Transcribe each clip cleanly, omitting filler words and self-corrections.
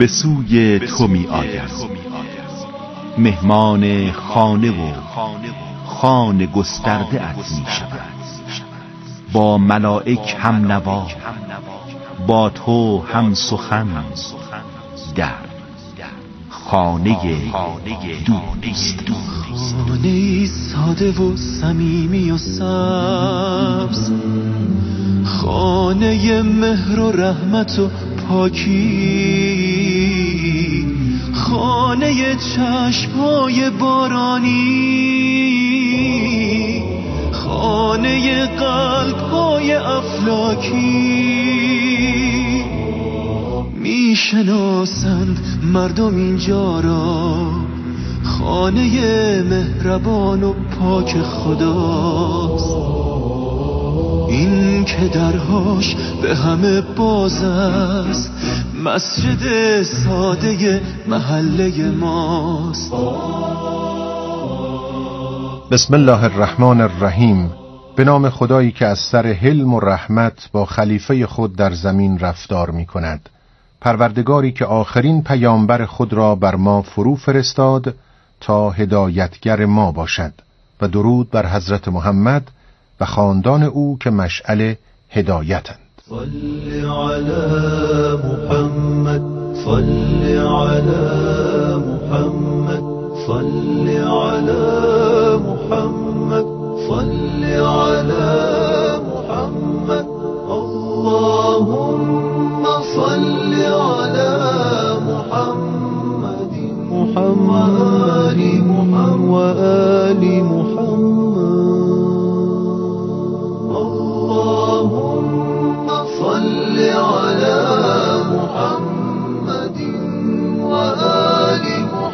به سوی تو می آید، مهمان خانه و خانه گسترده ات می شود، با ملائک هم نوا، با تو هم سخن، در خانه دوست. خانه ساده و صمیمی و سبز، خانه مهر و رحمت و پاکی، خانه چشم‌های بارانی، خانه قلب‌های افلاکی. میشناسند مردم اینجا را خانه مهربان و پاک خداست، این که درهاش به همه باز است، مسجد ساده محله ماست. بسم الله الرحمن الرحیم. به نام خدایی که از سر حلم و رحمت با خلیفه خود در زمین رفتار می کند، پروردگاری که آخرین پیامبر خود را بر ما فرو فرستاد تا هدایتگر ما باشد، و درود بر حضرت محمد و خاندان او که مشعل هدایتند. صل علی محمد، صل علی محمد، صل علی محمد، صل علی محمد. اللهم صل علی محمد محمد و آل محمد. اللهم صل علی محمد و آل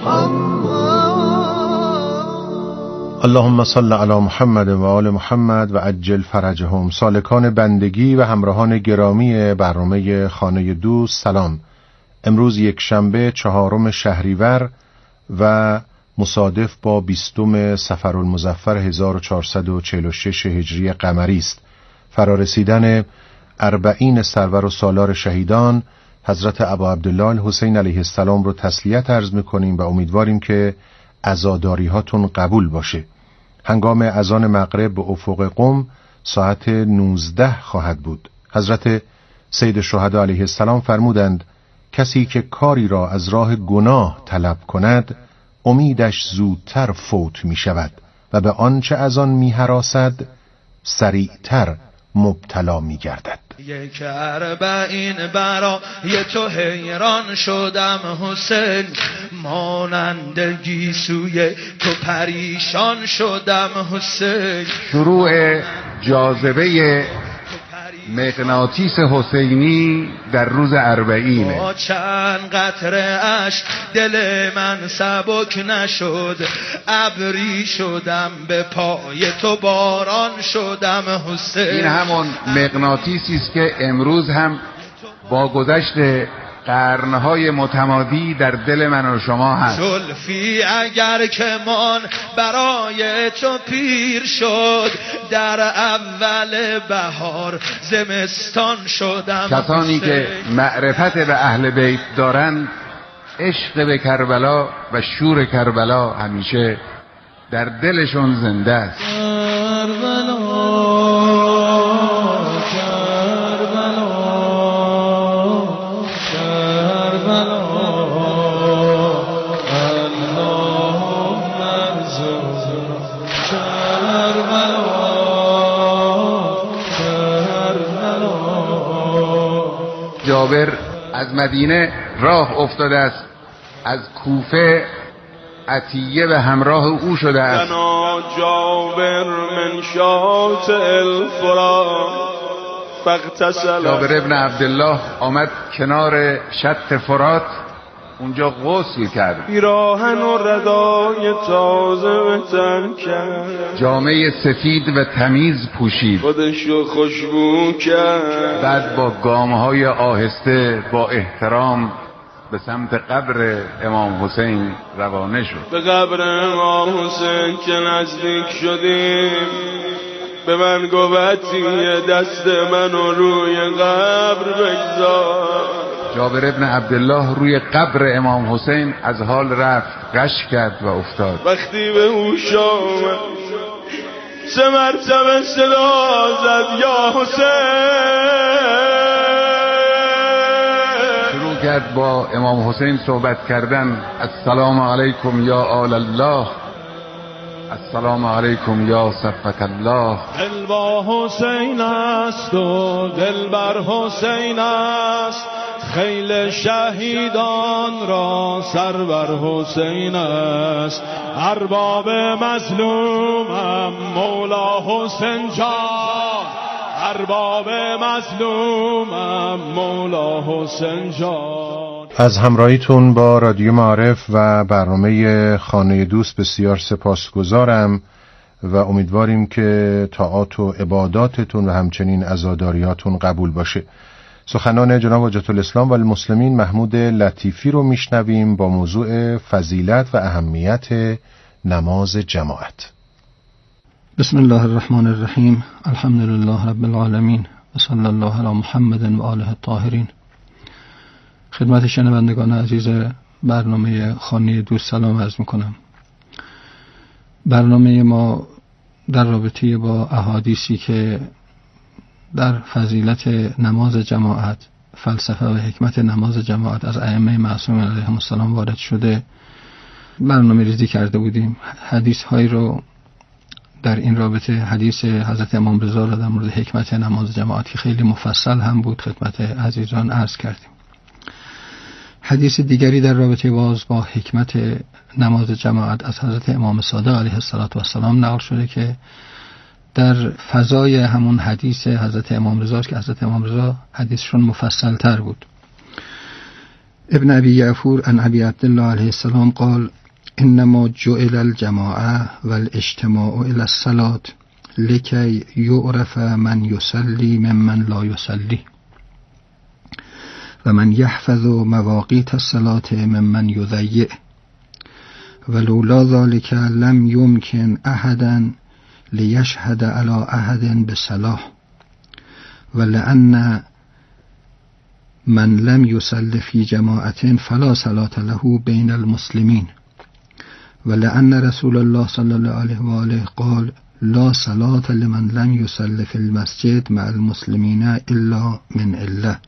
محمد. اللهم صل علی محمد و آل محمد و عجل فرجهم. سالکان بندگی و همراهان گرامی برنامه خانه دوست، سلام. امروز یک شنبه 4 شهریور و مصادف با 20 صفرالمظفر 1446 هجری قمری است. فرارسیدن 40 سرور و سالار شهیدان حضرت ابا عبدالله الحسین علیه السلام رو تسلیت عرض می‌کنیم و امیدواریم که عزاداری هاتون قبول باشه. هنگام اذان مغرب به افق قم ساعت 19 خواهد بود. حضرت سید الشهدا علیه السلام فرمودند کسی که کاری را از راه گناه طلب کند امیدش زودتر فوت می شود و به آنچه از آن می هراسد سریعتر مبتلا می گردد. یک 40 برای تو حیران شدم حسین، مانند گیسوی تو پریشان شدم حسین. شروع جاذبه مغناطیس حسینی در روز 40. با چند قطره اشک دل من سبک نشد، ابری شدم به پای تو باران شدم حسین. این همون مغناطیسی است که امروز هم با گذشت قرنهای متمادی در دل من و شما هست. زلفی اگر که من برای تو پیر شد، در اول بهار زمستان شدم. کسانی که معرفت به اهل بیت دارند، عشق به کربلا و شور کربلا همیشه در دلشون زنده است. جابر از مدینه راه افتاده است، از کوفه عطیه به همراه او شده است. جابر من شاطئ الفرات فاغتسل. جابر ابن عبدالله آمد کنار شط فرات، اونجا غسل کرد. پیراهن و ردای تازه به تن کرد، جامه سفید و تمیز پوشید، خودشو خوشبو کرد. بعد با گامهای آهسته با احترام به سمت قبر امام حسین روانه شد. به قبر امام حسین که نزدیک شدیم، به من گفتی دست منو روی قبر بگذار. جابر ابن عبدالله روی قبر امام حسین از حال رفت، غش کرد و افتاد. وقتی به هوش آمد 3 مرتبه صدا زد یا حسین. شروع کرد با امام حسین صحبت کردن. السلام علیکم یا آل الله، السلام علیکم یا صفوت الله. دل با حسین است و دل بر حسین است، خیل شهیدان را سر بر حسین است. ارباب مظلومم مولا حسین جان، ارباب مظلومم مولا حسین جان. از همراهیتون با رادیو معارف و برنامه خانه دوست بسیار سپاسگزارم و امیدواریم که طاعات و عباداتتون و همچنین عزاداریاتون قبول باشه. سخنان جناب حجت الاسلام و المسلمین محمود لطیفی رو میشنویم با موضوع فضیلت و اهمیت نماز جماعت. بسم الله الرحمن الرحیم. الحمد لله رب العالمین و صلی الله علی محمد و آله الطاهرین. خدمت شنوندگان عزیز برنامه خانه دوست سلام عرض میکنم. برنامه ما در رابطه با احادیثی که در فضیلت نماز جماعت، فلسفه و حکمت نماز جماعت از ائمه معصومین علیهم السلام وارد شده برنامه ریزی کرده بودیم. حدیث هایی رو در این رابطه، حدیث حضرت امام رضا را در مورد حکمت نماز جماعت که خیلی مفصل هم بود خدمت عزیزان عرض کردیم. حدیث دیگری در رابطه باز با حکمت نماز جماعت از حضرت امام صادق علیه السلام نقل شده که در فضای همون حدیث حضرت امام رضا که حضرت امام رضا حدیثشون مفصل تر بود. ابن ابی یعفور عن ابی عبدالله علیه السلام قال انما جعل الجماعه والاجتماع الى الصلاة لکی یعرف من یصلی ممن لا یصلی و من یحفظ مواقیت الصلاة ممن یضیع ولولا ذلك لم يمكن احدا لیشهد علی احد بصلاح ولأن من لم يصل في جماعة فلا صلاة له بين المسلمين ولأن رسول الله صلى الله عليه وآله قال لا صلاة لمن لم يصل في المسجد مع المسلمين إلا من الله.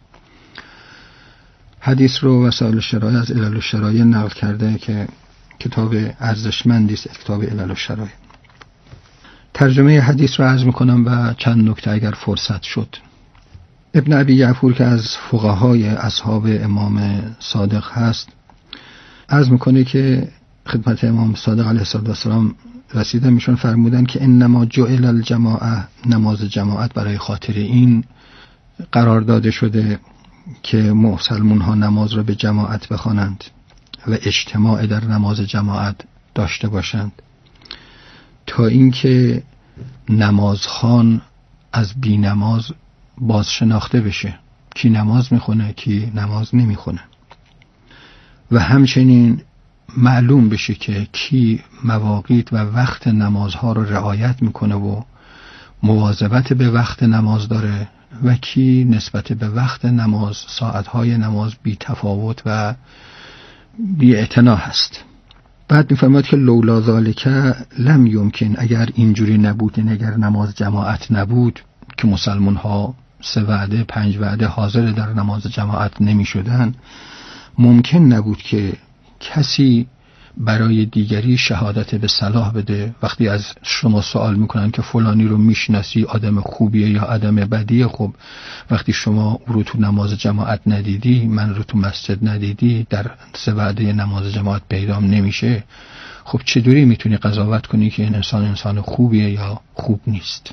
حدیث رو وسائل الشرایع از علل الشرایع نقل کرده که کتاب ارزشمندی است، کتاب علل الشرایع. ترجمه حدیث رو عرض میکنم و چند نکته اگر فرصت شد. ابن ابی یعفور که از فقهای اصحاب امام صادق هست عرض میکنه که خدمت امام صادق علیه السلام رسیده میشون فرمودن که انما جعل الجماعه، نماز جماعت برای خاطر این قرار داده شده که مسلمان ها نماز را به جماعت بخوانند و اجتماع در نماز جماعت داشته باشند تا اینکه نمازخوان از بی نماز باز شناخته بشه، کی نماز میخونه کی نماز نمیخونه، و همچنین معلوم بشه که کی مواقیت و وقت نمازها رو رعایت میکنه و مواظبت به وقت نماز داره و کی نسبت به وقت نماز، ساعتهای نماز بی تفاوت و بی اعتنا هست. بعد میفرماید که لولا ذالک لم یمکن، اگر اینجوری نبود، اگر نماز جماعت نبود که مسلمان ها 3 وعده 5 وعده حاضر در نماز جماعت نمی شدن، ممکن نبود که کسی برای دیگری شهادت به صلاح بده. وقتی از شما سوال میکنن که فلانی رو میشناسی، آدم خوبیه یا آدم بدیه، خب وقتی شما او رو تو نماز جماعت ندیدی، من رو تو مسجد ندیدی، در 3 وعده نماز جماعت پیدام نمیشه، خب چطوری میتونی قضاوت کنی که این انسان خوبیه یا خوب نیست؟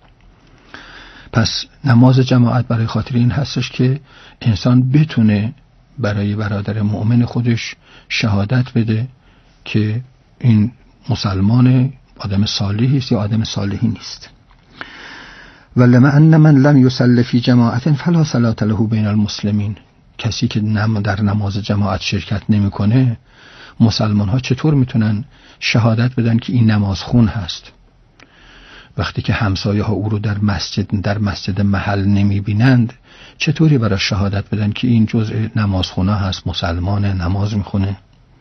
پس نماز جماعت برای خاطر این هستش که انسان بتونه برای برادر مؤمن خودش شهادت بده که این مسلمان آدم صالحی است یا آدم صالحی نیست. ولما ان من لم يصلي في جماعه فلا صلاة له بین المسلمین، کسی که در نماز جماعت شرکت نمیکنه، مسلمان ها چطور میتونن شهادت بدن که این نمازخون هست؟ وقتی که همسایه ها او رو در مسجد محل نمی بینند چطوری برای شهادت بدن که این جزء نمازخونه هست، مسلمانه، نماز میخونه؟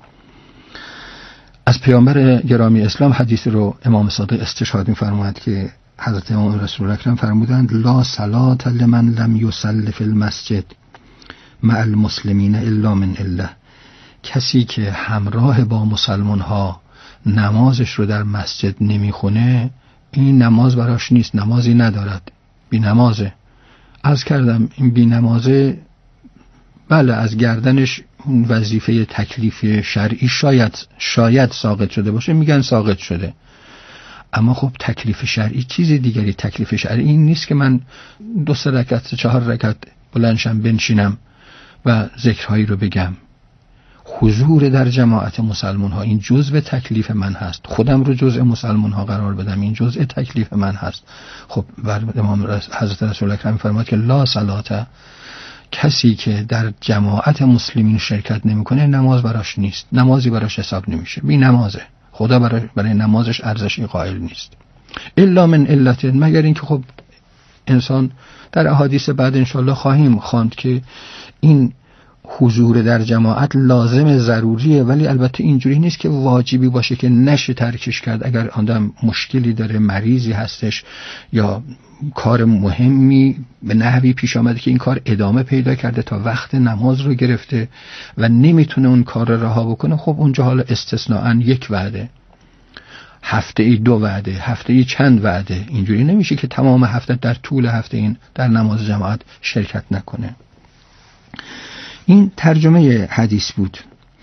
از پیامبر گرامی اسلام حدیث رو امام صادق استشهاد می‌فرماید که حضرت امام رسول اکرم فرمودند لا صلاة لمن لم یصلی فی المسجد مع المسلمین الا من الله. کسی که همراه با مسلمان ها نمازش رو در مسجد نمیخونه، این نماز براش نیست، نمازی ندارد، بی نمازه. عرض کردم این بی نمازه، بله از گردنش وظیفه تکلیف شرعی شاید ساقط شده باشه، میگن ساقط شده، اما خب تکلیف شرعی چیز دیگری. تکلیف شرعی این نیست که من 2-3 رکعت 4 رکعت بلندشم بنشینم و ذکرهایی رو بگم. حضور در جماعت مسلمان ها این جزء تکلیف من هست، خودم رو جزء مسلمان ها قرار بدم این جزء تکلیف من هست. خب امام حضرت رسول اکرم فرمود که لا صلاة، کسی که در جماعت مسلمین شرکت نمیکنه نماز براش نیست، نمازی براش حساب نمیشه، بی نمازه، خدا برای نمازش ارزشی قائل نیست. الا من علت، مگر اینکه خب انسان در احادیث بعد انشالله خواهیم خواند که این حضور در جماعت لازم ضروریه، ولی البته اینجوری نیست که واجبی باشه که نشه ترکش کرد. اگر آدم مشکلی داره، مریضی هستش یا کار مهمی به نحوی پیش آمده که این کار ادامه پیدا کرده تا وقت نماز رو گرفته و نمیتونه اون کار رو رها بکنه، خب اونجا حالا استثناءً 1 وعده، هفته 2 وعده، هفته چند وعده، اینجوری نمیشه که تمام هفته در طول هفته این در نماز جماعت شرکت نکنه. این ترجمه حدیث بود.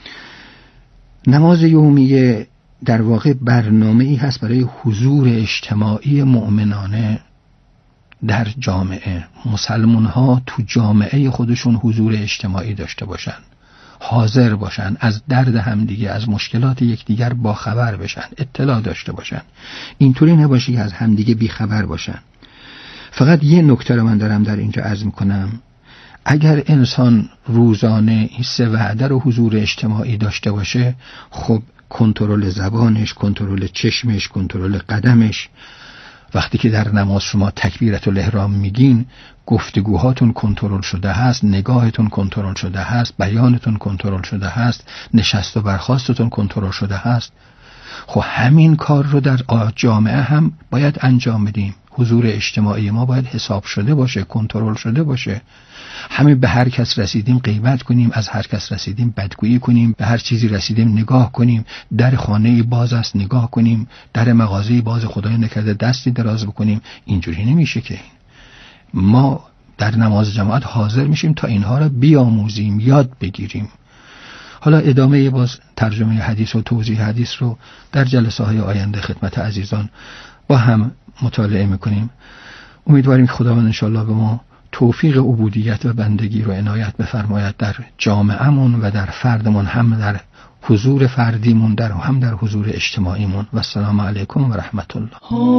نماز یومیه در واقع برنامه‌ای هست برای حضور اجتماعی مؤمنانه در جامعه. مسلمان ها تو جامعه خودشون حضور اجتماعی داشته باشن، حاضر باشن، از درد همدیگه، از مشکلات یکدیگر با خبر بشن، اطلاع داشته باشن. اینطوری نباشه که از همدیگه بی خبر باشن. فقط یه نکته رو من دارم در اینجا عرض میکنم. اگر انسان روزانه این 3 وعده رو حضور اجتماعی داشته باشه، خب کنترل زبانش، کنترل چشمش، کنترل قدمش، وقتی که در نماز شما تکبیرت الاحرام میگین گفتگوهاتون کنترل شده هست، نگاهتون کنترل شده هست، بیانتون کنترل شده هست، نشست و برخاستتون کنترل شده هست. خب همین کار رو در جامعه هم باید انجام بدیم. حضور اجتماعی ما باید حساب شده باشه، کنترل شده باشه. همین به هر کس رسیدیم غیبت کنیم، از هر کس رسیدیم بدگویی کنیم، به هر چیزی رسیدیم نگاه کنیم، در خانه باز است نگاه کنیم، در مغازه باز خدای نکرده دستی دراز بکنیم. اینجوری نمیشه که ما در نماز جماعت حاضر میشیم تا اینها را بیاموزیم، یاد بگیریم. حالا ادامه باز ترجمه حدیث و توضیح حدیث رو در جلسه های آینده خدمت عزیزان با هم مطالعه میکنیم. امیدواریم که خداوند انشالله به ما توفیق عبودیت و بندگی رو عنایت بفرماید در جامعهمون و در فردمون، هم در حضور فردیمون هم در حضور اجتماعیمون. و السلام علیکم و رحمت الله.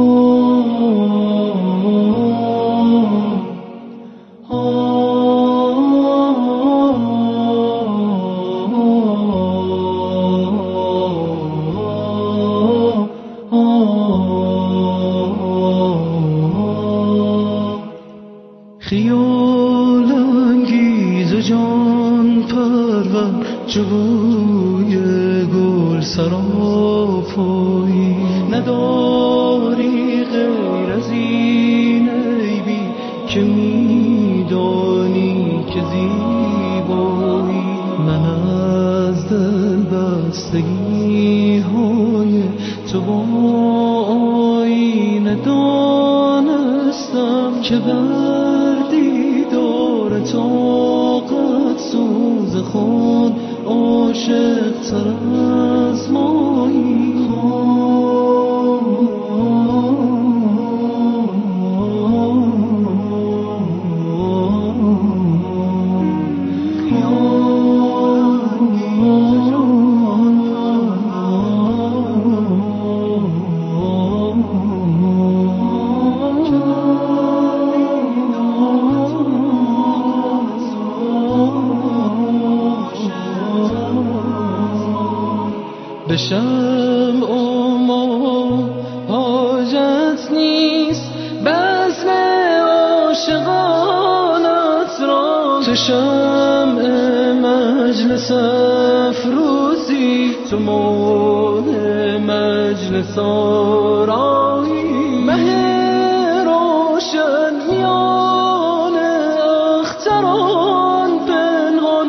خیال انگیز و جان پرور جوی گل سراپایی، نداری غیر از این عیبی که میدانی که زیبایی. من از دل بستگی های تو با آینه دانستم که طاقت سوز خود عاشق تر از مایی. بشم ما حاجت نیست شمع مجلس افروزی، تو ماه مجلس آرایی، مه روشن میان اختران پنهان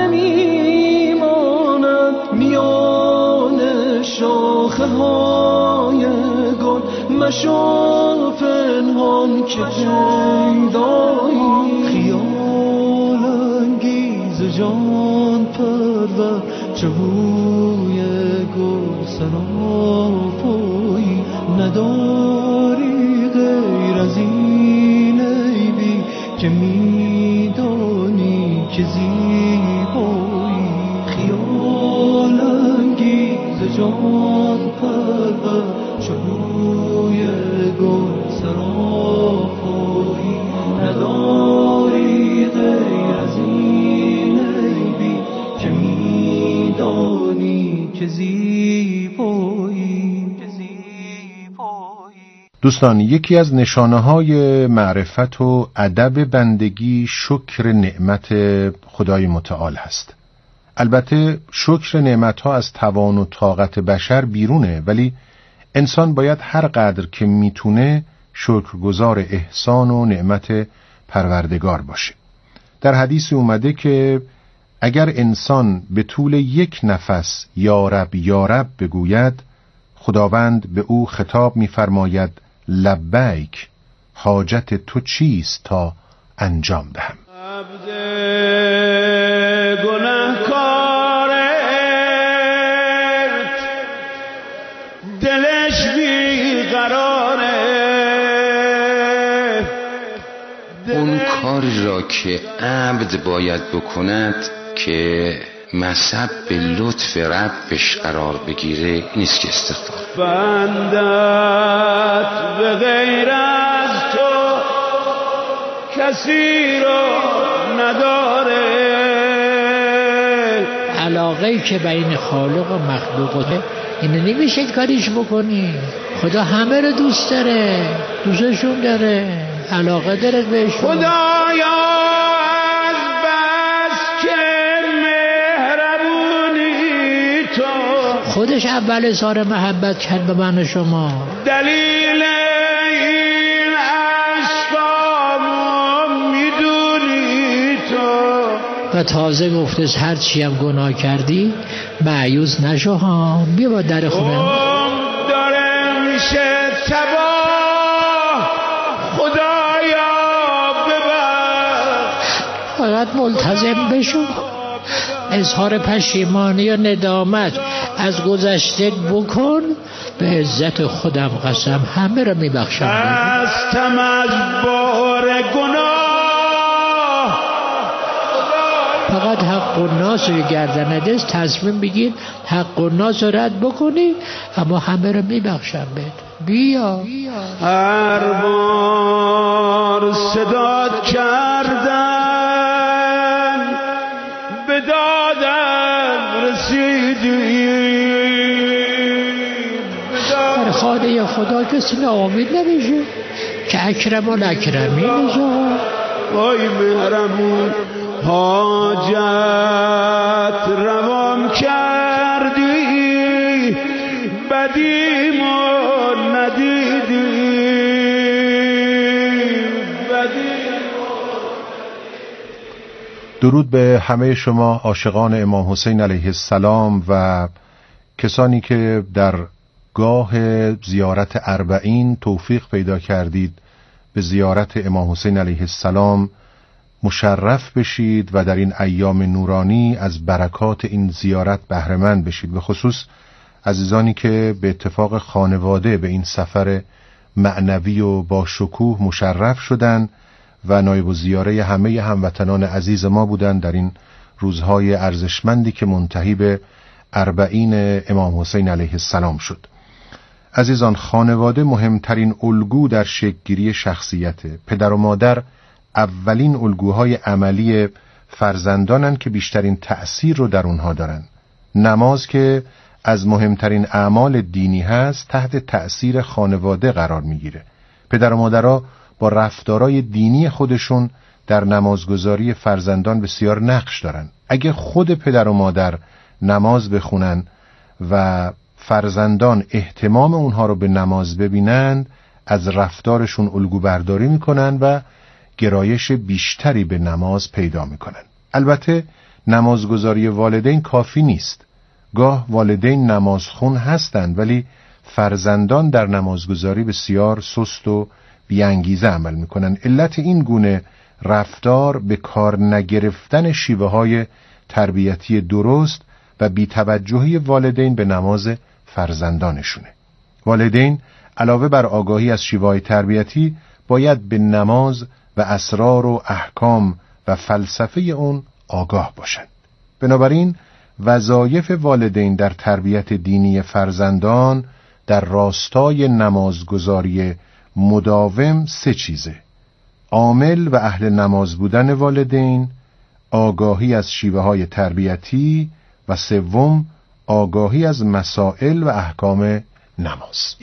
نمیماند، میان شاخه های گل مشو پنهان که پیدایی، خیال انگیز جان پرور چه بوی گل سراپایی، نداری غیر از این عیبی که میدانی که زیبایی، خیال انگیز جان پرور چه بوی گل سراپایی، نداری غیر از این عیبی که میدانی که زیبایی. دوستان، یکی از نشانه‌های معرفت و ادب بندگی شکر نعمت خدای متعال هست. البته شکر نعمت‌ها از توان و طاقت بشر بیرونه، ولی انسان باید هر قدر که میتونه شکرگزار احسان و نعمت پروردگار باشه. در حدیثی اومده که اگر انسان به طول یک نفس یا رب یا رب بگوید، خداوند به او خطاب می‌فرماید لبیک، حاجت تو چیست تا انجام دهم. عبد گناهکارت دلش بیقراره، اون کاری را که عبد باید بکند که مصب به لطف ربش قرار بگیره نیست که استغفار. بندت به غیر از تو کسی رو نداره، علاقه‌ای که بین خالق و مخلوقه اینو نمیشه کاریش بکنی. خدا همه رو دوست داره، دوستشون داره، علاقه داره بهشون. خدایا خودش اول اظهار محبت کرد به من و شما. دلیل این عشقامو میدونی تو، و تازه گفته هر چی هم گناه کردی مایوس نشو ها، بیا با در خونه داره میشه تباه، خدایا ببخش. فقط ملتزم بشو، اظهار پشیمانی و ندامت از گذشته بکن، به عزت خودم قسم همه رو میبخشم. هستم از بار گناه، فقط حق و ناس رو گردنت است، تصمیم بگیر حق و ناس رو رد بکنی، اما همه رو میبخشم بهت. بیا هر بار صدات کردم به دادم رسیدی، در خانه خدا کسی ناامید نمیشه که اکرم الاکرمین جا. وای مهرمون حاجت روام کردی، بدیمو ندیدی، درود به همه شما عاشقان امام حسین علیه السلام و کسانی که در گاه زیارت اربعین توفیق پیدا کردید به زیارت امام حسین علیه السلام مشرف بشید و در این ایام نورانی از برکات این زیارت بهره‌مند بشید. به خصوص عزیزانی که به اتفاق خانواده به این سفر معنوی و با شکوه مشرف شدند و نایب الزیاره همه هموطنان عزیز ما بودند در این روزهای ارزشمندی که منتهی به اربعین امام حسین علیه السلام شد. عزیزان، خانواده مهمترین الگو در شکل‌گیری شخصیت. پدر و مادر اولین الگوهای عملی فرزندانن که بیشترین تأثیر رو در اونها دارن. نماز که از مهمترین اعمال دینی هست تحت تأثیر خانواده قرار میگیره. پدر و مادرها با رفتارای دینی خودشون در نمازگزاری فرزندان بسیار نقش دارن. اگه خود پدر و مادر نماز بخونن و فرزندان اهتمام اونها رو به نماز ببینن، از رفتارشون الگو برداری میکنن و گرایش بیشتری به نماز پیدا میکنن. البته نمازگزاری والدین کافی نیست. گاه والدین نمازخون هستند ولی فرزندان در نمازگزاری بسیار سست و بی‌انگیزه عمل میکنن. علت این گونه رفتار به کار نگرفتن شیوه‌های تربیتی درست و بی‌توجهی والدین به نماز فرزندانشونه. والدین علاوه بر آگاهی از شیوه‌های تربیتی باید به نماز و اسرار و احکام و فلسفه اون آگاه باشند. بنابراین وظایف والدین در تربیت دینی فرزندان در راستای نمازگزاری مداوم 3 چیزه: عامل و اهل نماز بودن والدین، آگاهی از شیوه‌های تربیتی و 3 آگاهی از مسائل و احکام نماز.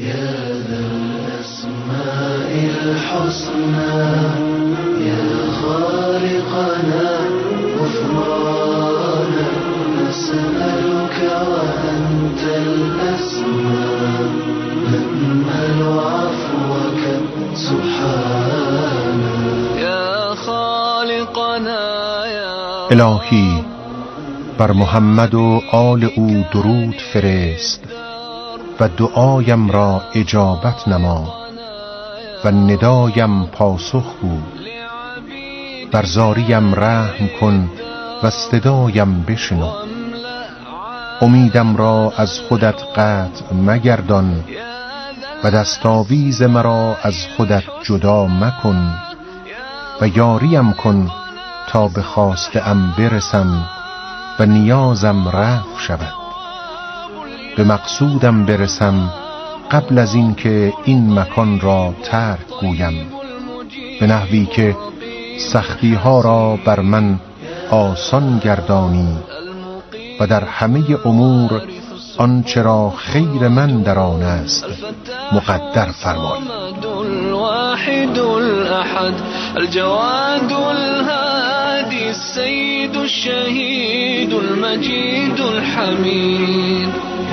الهی بر محمد و آل او درود فرست و دعایم را اجابت نما و ندایم پاسخ گو. بر زاریم رحم کن و صدایم بشنو. امیدم را از خودت قطع مگردان و دستاویز مرا از خودت جدا مکن و یاریم کن تا به خواسته ام برسم و نیازم رفع شود. به مقصودم برسم قبل از این که این مکان را ترک گویم، به نحوی که سختی ها را بر من آسان گردانی و در همه امور آنچه را خیر من در آن است مقدر فرمایی. الواحد الأحد الجواد الهادي السيد الشهيد المجيد الحميد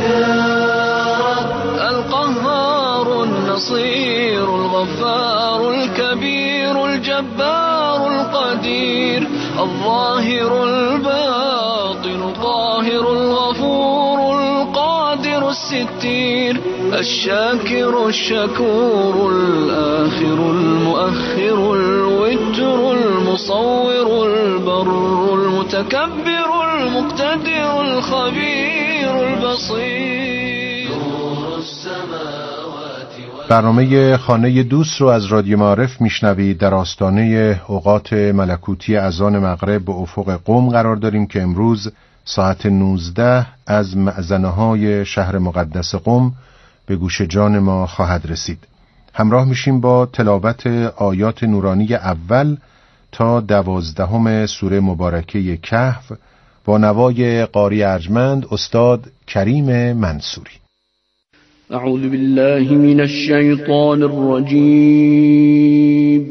القهار النصير الغفار الكبير الجبار القدير الظاهر الباطن الطاهر الغفور القادر الستير الشاكر الشكور الآخر المؤخر الوتر المصور البر المتكبر المقتدر الخبير البصير نور السماوات. برنامه خانه دوست رو از رادیو معارف میشنوید. در آستانه اوقات ملکوتی اذان مغرب به افق قم قرار داریم که امروز ساعت 19 از مأذنه‌های شهر مقدس قم به گوش جان ما خواهد رسید. همراه میشیم با تلاوت آیات نورانی اول تا 12 سوره مبارکه کهف با نوای قاری ارجمند استاد کریم منصوری. اعوذ بالله من الشیطان الرجیم.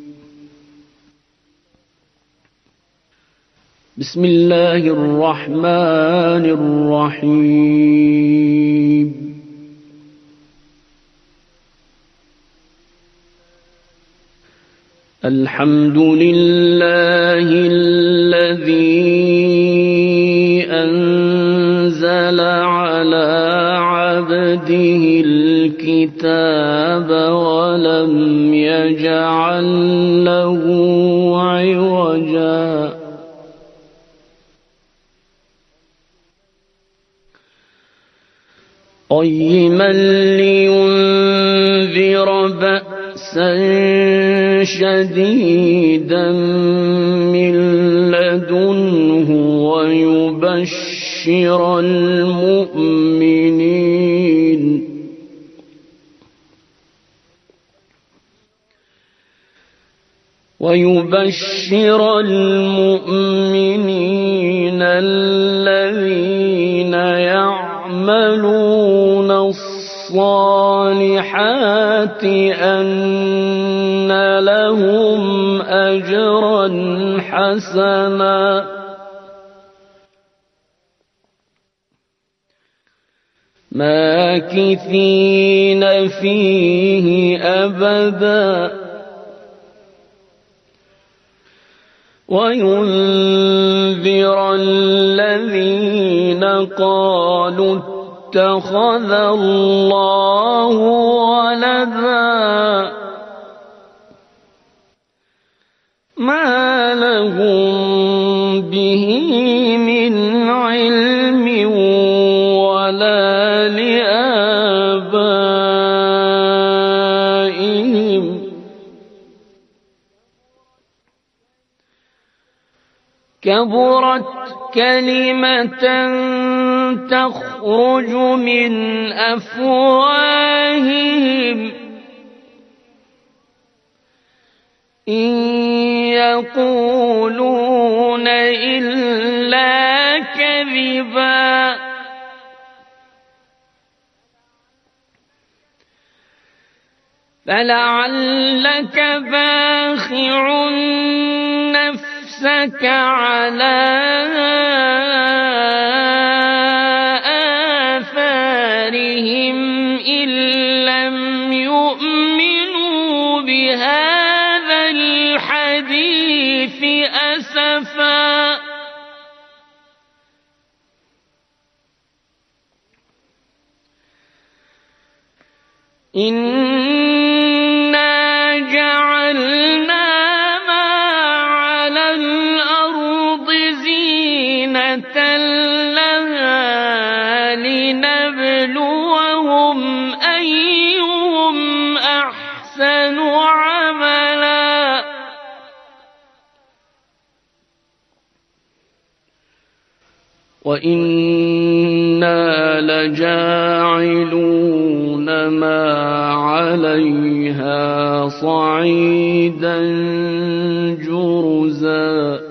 بسم الله الرحمن الرحیم. الحمد لله الذي أنزل على عبده الكتاب ولم يجعل له عوجا قيما لينذر بأسا شديدا من لدنه ويبشر المؤمنين الذين يعملون الصالحات أن لهم أجرا حسنا ماكثين فيه أبدا وينذر الذين قالوا اتخذ الله ولدا ما لهم به من علم ولا لآبائهم كبرت كلمة تخرج من أفواههم إن يقولون إلا كذبا فلعلك باخع نفسك على آثارهم إن لم يؤمنوا بهذا الحديث أسفا إنا جعلنا ما على الأرض زينة لها لنبلوهم أيهم أحسن عملا وإنا لجاعلون ما عليها صعيدا جرزا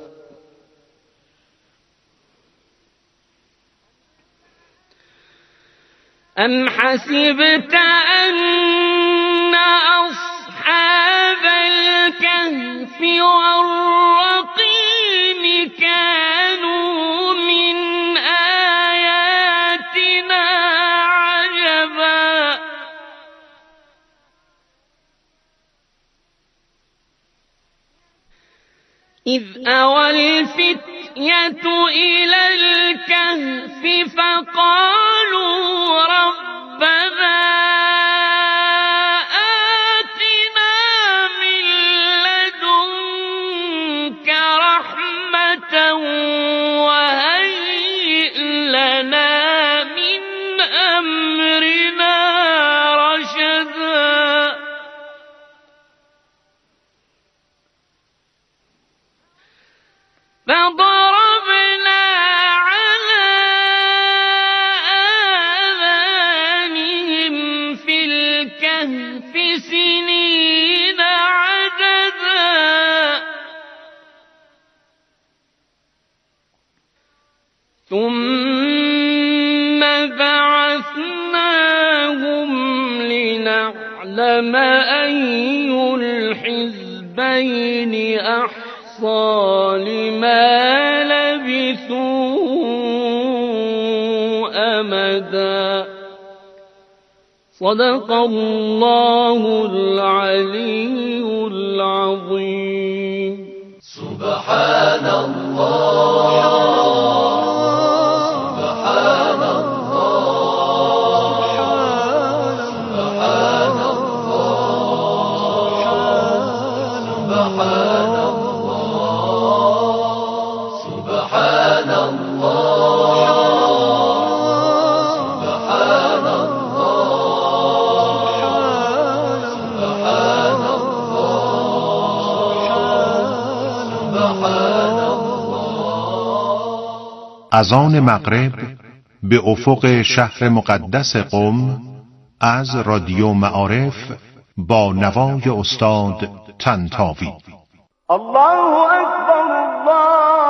أم حسبت أن أصحاب الكهف والرقيم كانوا من آياتنا عجبا إذ أوى الفتية إلى الكهف فقالوا ربنا آتنا من لدنك رحمة وهيئ لنا من أمرنا رشدا فضربنا على آذانهم في الكهف سنين عددا ثم بعثناهم لنعلم أي الحزبين أحصى لما لبثوا أمدا صدق الله العلي العظيم سبحان الله سبحان الله سبحان الله سبحان سبحان الله سبحان الله سبحان الله. اذان مغرب به افق شهر مقدس قم از رادیو معارف با نوای استاد طنطاوی. الله اکبر الله